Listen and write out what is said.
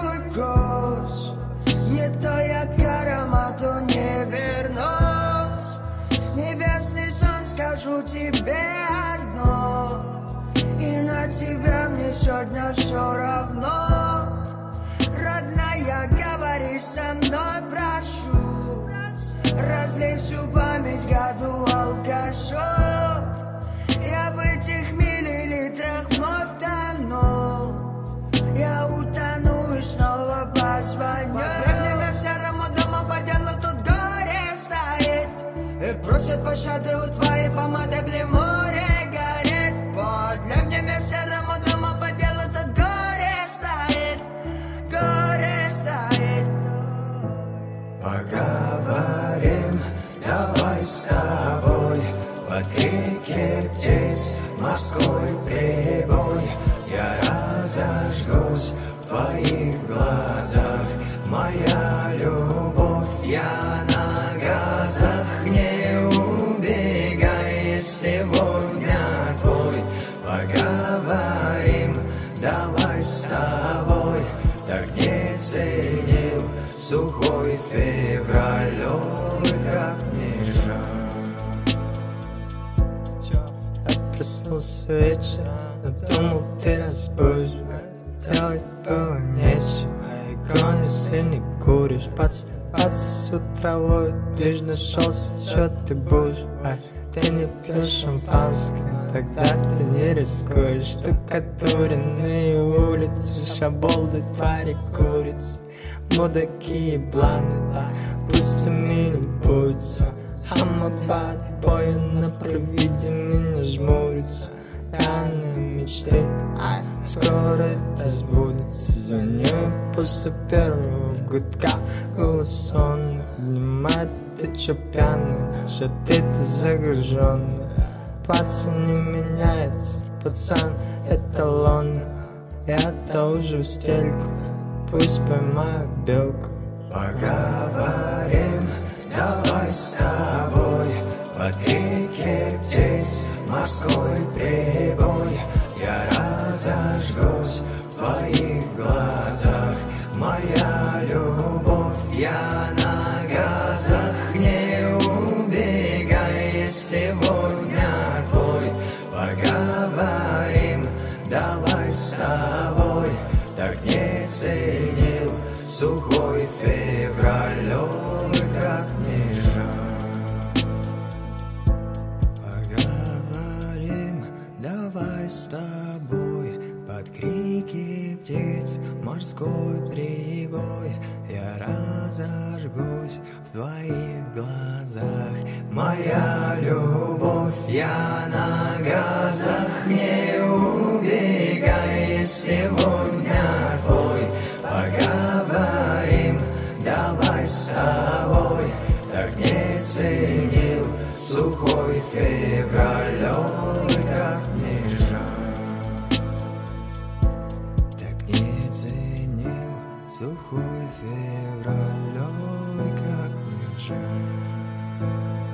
свой курс. Не то я к аромату не вернусь. Небесный сон, скажу тебе одно, и на тебя мне сегодня все равно. Родная, говори со мной, прошу. Разлей всю память году алкашу. Я в этих миллилитрах вновь тонул. Я утону и снова позвоню. Подле меня все равно дома по делу тут горе стоит. И просят пощады у твоей помады, блин, море горит. Подле меня все равно дома по делу тут горе стоит. Горе стоит. Поговорим, давай с тобой, под крики птиц, морской прибой. Я разожгусь в твоих глазах, моя любовь, я на газах. Не убегай, сегодня твой. Поговорим, давай с тобой, так не ценил сухой февраль, ой, как мне жаль. Я проснулся вечером, думал, ты разбудишь. Делать было нечего, и гонишь и не куришь. Пац с утра воет, лишь нашелся, чё ты будешь. Ты не пьешь шампанское, тогда ты не рискуешь. Штукатуренные улицы, шаболды, твари, курицы, мудаки и бланы, да, пусть ими любуются. Хамабад, бояно при виде меня жмурится. Пьяные мечты, скоро это сбудется. Звоню после первого гудка, голос сонный поднимает. Ты чё пьяный, чё ты-то загруженный? Плац не меняется, пацан эталонный. Я-то уже в стельку, пусть поймаю белку. Поговорим, давай с тобой, под крики птиц, морской прибой. Я разожгусь в твоих глазах, моя любовь, я на газах. Не убегай, сегодня твой. Поговорим, давай с тобой, так не ценил сухой февраль, ой, как мне жаль. Поговорим, давай с тобой, под крики птиц, морской прибой. Я разожгусь в твоих глазах, моя любовь, я на газах. Не убегай, сегодня твой. Поговорим, давай с тобой, так не ценил сухой февраль, ой, как мне жаль. Так не ценил сухой февраль, ой, как мне жаль.